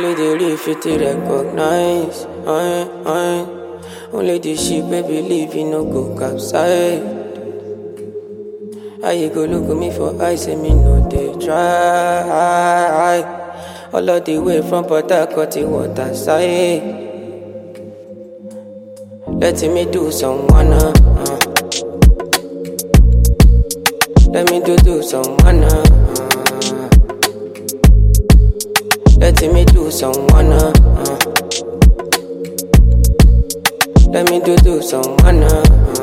Only the real fit to recognize. Only the ship may believe you no go capsize. How you go look at me for eyes and me no they try. All of the way from Port Harcourt to water side. Letting me do someone. Let me do someone. Letting me do someone. Let me do someone.